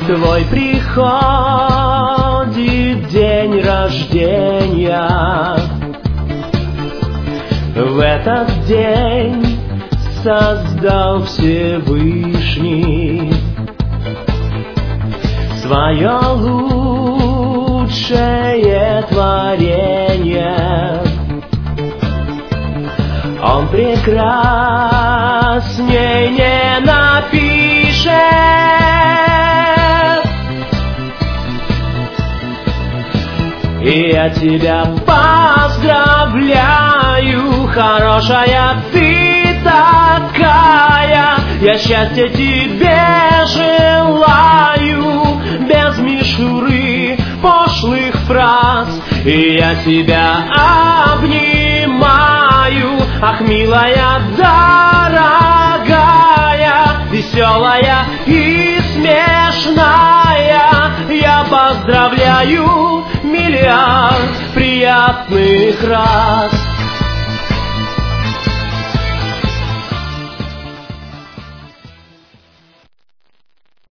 твой приходит день рождения. В этот день создал Всевышний свое лучшее творение. Он прекрасней не напишет. И я тебя поздравляю, хорошая ты такая. Я счастья тебе желаю, без мишуры, пошлых фраз. И я тебя обнимаю, ах, милая, дорогая, веселая и смешная. Я поздравляю миллиард приятных раз.